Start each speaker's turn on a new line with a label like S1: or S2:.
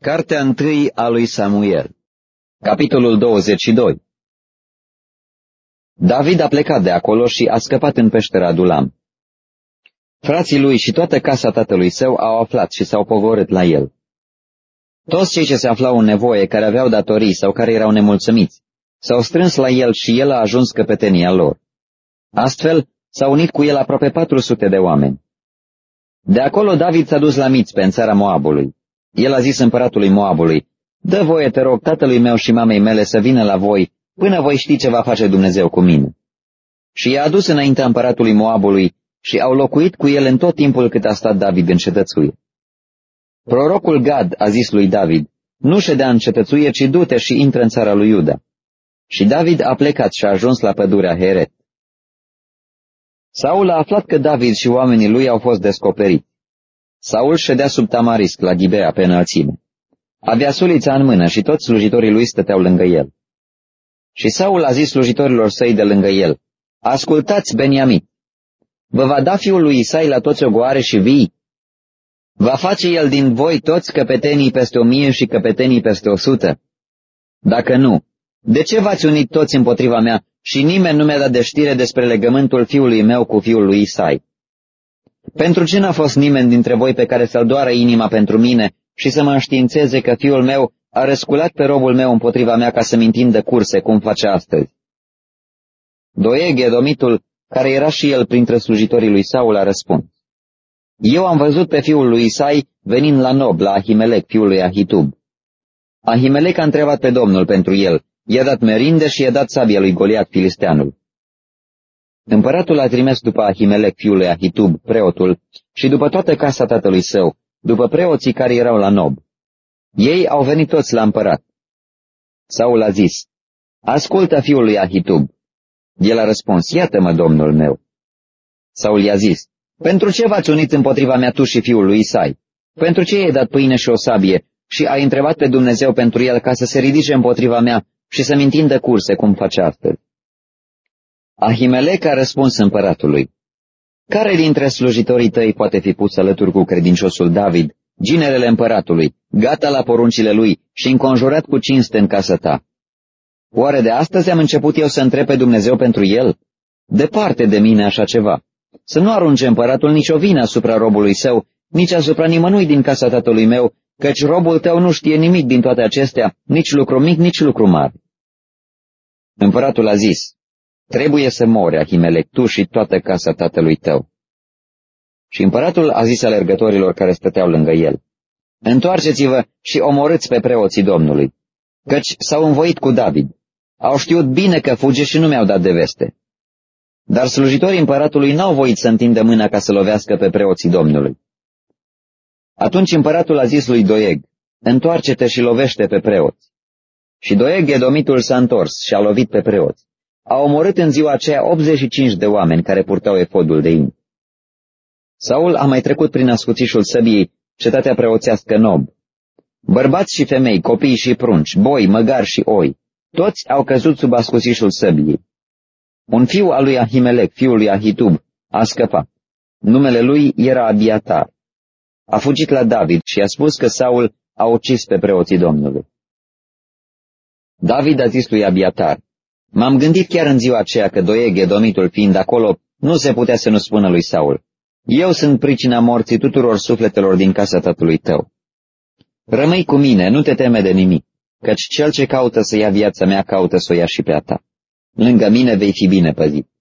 S1: Cartea 1 a lui Samuel, capitolul 22. David a plecat de acolo și a scăpat în peștera Adulam. Frații lui și toată casa tatălui său au aflat și s-au pogorât la el. Toți cei ce se aflau în nevoie, care aveau datorii sau care erau nemulțumiți, s-au strâns la el și el a ajuns căpetenia lor. Astfel s-au unit cu el aproape 400 de oameni. De acolo David s-a dus la Mițpe, în țara Moabului. El a zis împăratului Moabului: „Dă voie, te rog, tatălui meu și mamei mele să vină la voi, până voi ști ce va face Dumnezeu cu mine.” Și i-a adus înaintea împăratului Moabului și au locuit cu el în tot timpul cât a stat David în cetățuie. Prorocul Gad a zis lui David: „Nu ședea în cetățuie, ci du-te și intră în țara lui Iuda.” Și David a plecat și a ajuns la pădurea Heret. Saul a aflat că David și oamenii lui au fost descoperiți. Saul ședea sub tamarisc la Gibea pe înălțime. Avea sulița în mână și toți slujitorii lui stăteau lângă el. Și Saul a zis slujitorilor săi de lângă el: „Ascultați, Beniamini, vă va da fiul lui Isai la toți ogoare și vii? Va face el din voi toți căpetenii peste 1000 și căpetenii peste 100? Dacă nu, de ce v-ați unit toți împotriva mea și nimeni nu mi-a dat de știre despre legământul fiului meu cu fiul lui Isai? Pentru ce n-a fost nimeni dintre voi pe care să-l doară inima pentru mine și să mă înștiințeze că fiul meu a răsculat pe robul meu împotriva mea ca să-mi întindă curse, cum face astăzi?” Doeg, edomitul, care era și el printre slujitorii lui Saul, a răspuns: „Eu am văzut pe fiul lui Isai venind la Nob, la Ahimelec, fiul lui Ahitub. Ahimelec a întrebat pe Domnul pentru el, i-a dat merinde și i-a dat sabia lui Goliat, filisteanul.” Împăratul a trimis după Ahimelec, fiul lui Ahitub, preotul, și după toată casa tatălui său, după preoții care erau la Nob. Ei au venit toți la împărat. Saul a zis: „Ascultă fiul lui Ahitub.” El a răspuns: „Iată-mă, domnul meu.” Saul i-a zis: „Pentru ce v-ați unit împotriva mea tu și fiul lui Isai? Pentru ce i-ai dat pâine și o sabie și ai întrebat pe Dumnezeu pentru el ca să se ridice împotriva mea și să-mi întindă curse, cum face astăzi?” Ahimelec a răspuns împăratului: „Care dintre slujitorii tăi poate fi pus alături cu credinciosul David, ginerele împăratului, gata la poruncile lui și înconjurat cu cinste în casa ta? Oare de astăzi am început eu să întreb pe Dumnezeu pentru el? Departe de mine așa ceva. Să nu arunce împăratul nicio vină asupra robului său, nici asupra nimănui din casa tatălui meu, căci robul tău nu știe nimic din toate acestea, nici lucru mic, nici lucru mare.” Împăratul a zis: „Trebuie să mori, Ahimelec, tu și toată casa tatălui tău.” Și împăratul a zis alergătorilor care stăteau lângă el: „Întoarceți-vă și omorâți pe preoții Domnului, căci s-au învoit cu David. Au știut bine că fuge și nu mi-au dat de veste.” Dar slujitorii împăratului n-au voit să întindă mâna ca să lovească pe preoții Domnului. Atunci împăratul a zis lui Doeg: „Întoarce-te și lovește pe preoți.” Și Doeg, edomitul, s-a întors și a lovit pe preoți. A omorât în ziua aceea 85 de oameni care purtau efodul de in. Saul a mai trecut prin ascuțișul săbiei cetatea preoțească Nob. Bărbați și femei, copii și prunci, boi, măgari și oi, toți au căzut sub ascuțișul săbiei. Un fiu al lui Ahimelec, fiul lui Ahitub, a scăpat. Numele lui era Abiatar. A fugit la David și a spus că Saul a ucis pe preoții Domnului. David a zis lui Abiatar: „M-am gândit chiar în ziua aceea că Doeg, edomitul, fiind acolo, nu se putea să nu spună lui Saul: Eu sunt pricina morții tuturor sufletelor din casa tatălui tău. Rămâi cu mine, nu te teme de nimic, căci cel ce caută să ia viața mea caută să o ia și pe a ta. Lângă mine vei fi bine păzit.”